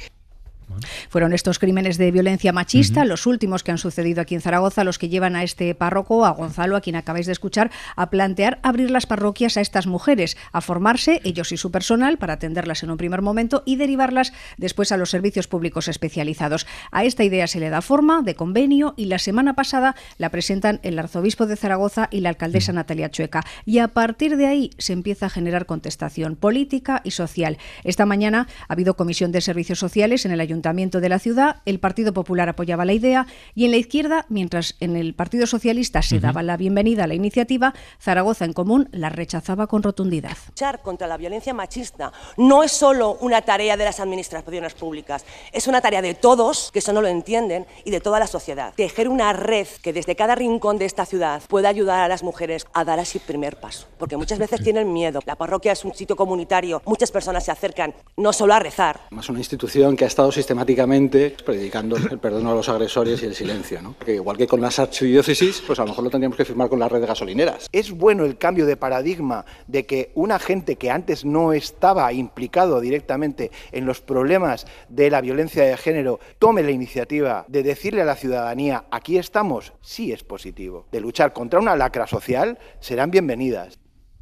Fueron estos crímenes de violencia machista, los últimos que han sucedido aquí en Zaragoza, los que llevan a este párroco, a Gonzalo, a quien acabáis de escuchar, a plantear abrir las parroquias a estas mujeres, a formarse, ellos y su personal, para atenderlas en un primer momento y derivarlas después a los servicios públicos especializados. A esta idea se le da forma de convenio y la semana pasada la presentan el arzobispo de Zaragoza y la alcaldesa Natalia Chueca. Y a partir de ahí se empieza a generar contestación política y social. Esta mañana ha habido comisión de servicios sociales en el Ayuntamiento de la ciudad, el Partido Popular apoyaba la idea y en la izquierda, mientras en el Partido Socialista se daba la bienvenida a la iniciativa, Zaragoza en Común la rechazaba con rotundidad. Luchar contra la violencia machista no es solo una tarea de las administraciones públicas, es una tarea de todos, que eso no lo entienden, y de toda la sociedad. Tejer una red que desde cada rincón de esta ciudad pueda ayudar a las mujeres a dar así el primer paso, porque muchas veces tienen miedo. La parroquia es un sitio comunitario, muchas personas se acercan no solo a rezar. Es una institución que ha estado sistemáticamente predicando el perdón a los agresores y el silencio, ¿no? Que igual que con las archidiócesis, pues a lo mejor lo tendríamos que firmar con la red de gasolineras. Es bueno el cambio de paradigma de que un agente que antes no estaba implicado directamente en los problemas de la violencia de género tome la iniciativa de decirle a la ciudadanía, aquí estamos, sí es positivo. De luchar contra una lacra social, serán bienvenidas.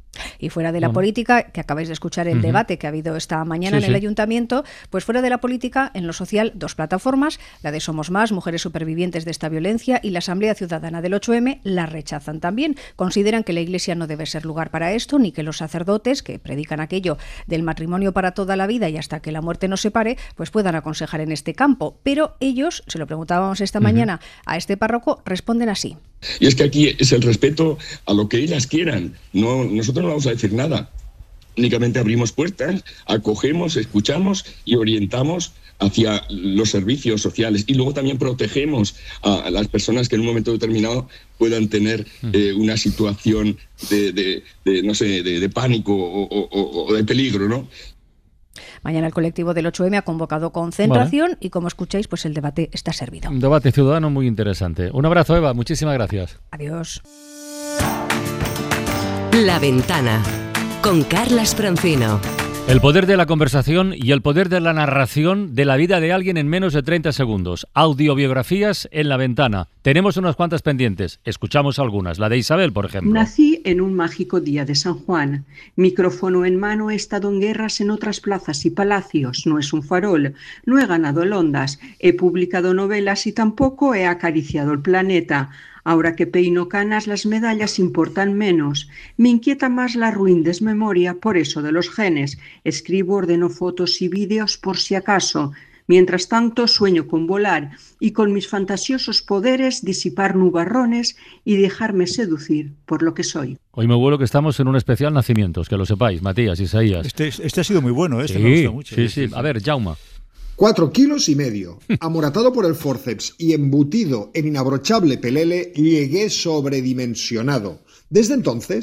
Y fuera de la política, que acabáis de escuchar el debate que ha habido esta mañana en el Ayuntamiento, pues fuera de la política, en lo social, 2 plataformas, la de Somos Más, Mujeres Supervivientes de esta Violencia, y la Asamblea Ciudadana del 8M, la rechazan también. Consideran que la Iglesia no debe ser lugar para esto, ni que los sacerdotes, que predican aquello del matrimonio para toda la vida y hasta que la muerte nos separe, pues puedan aconsejar en este campo. Pero ellos, se lo preguntábamos esta mañana a este párroco, responden así. Y es que aquí es el respeto a lo que ellas quieran. Nosotros no vamos a decir nada. Únicamente abrimos puertas, acogemos, escuchamos y orientamos hacia los servicios sociales. Y luego también protegemos a las personas que en un momento determinado puedan tener una situación de pánico o de peligro, ¿no? Mañana el colectivo del 8M ha convocado concentración y, como escucháis, pues el debate está servido. Un debate ciudadano muy interesante. Un abrazo, Eva. Muchísimas gracias. Adiós. La Ventana, con Carlas Francino. El poder de la conversación y el poder de la narración de la vida de alguien en menos de 30 segundos. Audiobiografías en La Ventana. Tenemos unas cuantas pendientes. Escuchamos algunas. La de Isabel, por ejemplo. Nací en un mágico día de San Juan. Micrófono en mano, he estado en guerras en otras plazas y palacios. No es un farol. No he ganado el Ondas. He publicado novelas y tampoco he acariciado el planeta. Ahora que peino canas, las medallas importan menos. Me inquieta más la ruin desmemoria por eso de los genes. Escribo, ordeno fotos y vídeos por si acaso. Mientras tanto, sueño con volar y con mis fantasiosos poderes disipar nubarrones y dejarme seducir por lo que soy. Hoy me vuelo que estamos en un especial nacimientos, que lo sepáis, Matías, Isaías. Este ha sido muy bueno, sí, me gusta mucho. Sí. A ver, Jaume. 4,5 kilos, amoratado por el forceps y embutido en inabrochable pelele, llegué sobredimensionado. Desde entonces,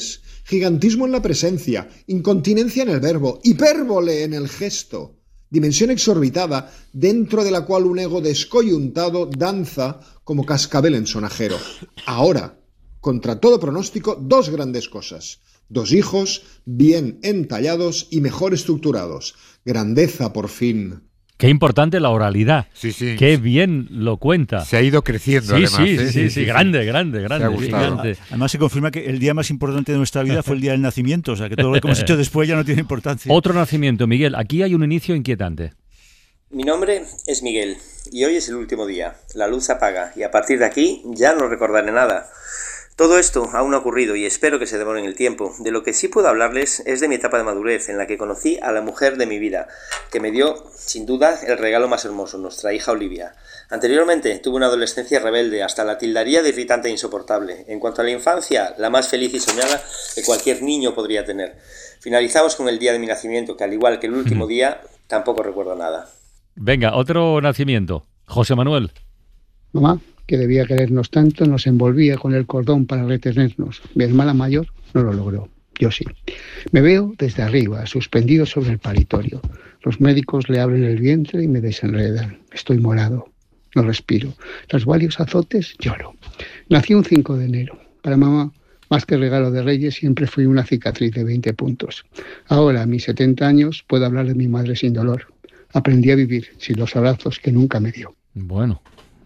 gigantismo en la presencia, incontinencia en el verbo, hipérbole en el gesto, dimensión exorbitada dentro de la cual un ego descoyuntado danza como cascabel en sonajero. Ahora, contra todo pronóstico, 2 grandes cosas. 2 hijos bien entallados y mejor estructurados. Grandeza, por fin. Qué importante la oralidad. Sí, sí. Qué bien lo cuenta. Se ha ido creciendo, sí, además. Sí. Grande. Gigante. Además se confirma que el día más importante de nuestra vida fue el día del nacimiento, o sea que todo lo que hemos hecho después ya no tiene importancia. Otro nacimiento, Miguel. Aquí hay un inicio inquietante. Mi nombre es Miguel y hoy es el último día. La luz se apaga y a partir de aquí ya no recordaré nada. Todo esto aún no ha ocurrido y espero que se demore en el tiempo. De lo que sí puedo hablarles es de mi etapa de madurez, en la que conocí a la mujer de mi vida, que me dio, sin duda, el regalo más hermoso, nuestra hija Olivia. Anteriormente tuve una adolescencia rebelde, hasta la tildaría de irritante e insoportable. En cuanto a la infancia, la más feliz y soñada que cualquier niño podría tener. Finalizamos con el día de mi nacimiento, que al igual que el último día, tampoco recuerdo nada. Venga, otro nacimiento. José Manuel. Mamá, que debía querernos tanto, nos envolvía con el cordón para retenernos. Mi hermana mayor no lo logró, yo sí. Me veo desde arriba, suspendido sobre el paritorio. Los médicos le abren el vientre y me desenredan. Estoy morado, no respiro. Tras varios azotes, lloro. Nací un 5 de enero. Para mamá, más que regalo de Reyes, siempre fui una cicatriz de 20 puntos. Ahora, a mis 70 años, puedo hablar de mi madre sin dolor. Aprendí a vivir sin los abrazos que nunca me dio. Bueno,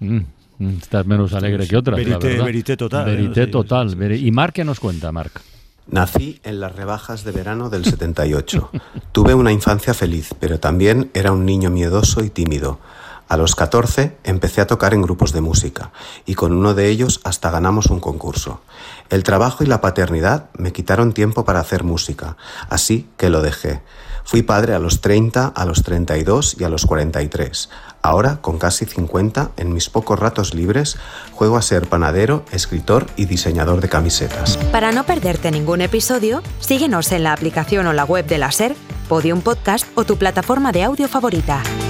estás menos alegre que otras, la verdad. Verité total. Verité total. ¿Y Marc qué nos cuenta, Marc? Nací en las rebajas de verano del 78. Tuve una infancia feliz, pero también era un niño miedoso y tímido. A los 14 empecé a tocar en grupos de música y con uno de ellos hasta ganamos un concurso. El trabajo y la paternidad me quitaron tiempo para hacer música, así que lo dejé. Fui padre a los 30, a los 32 y a los 43. Ahora, con casi 50, en mis pocos ratos libres, juego a ser panadero, escritor y diseñador de camisetas. Para no perderte ningún episodio, síguenos en la aplicación o la web de la SER, Podium Podcast o tu plataforma de audio favorita.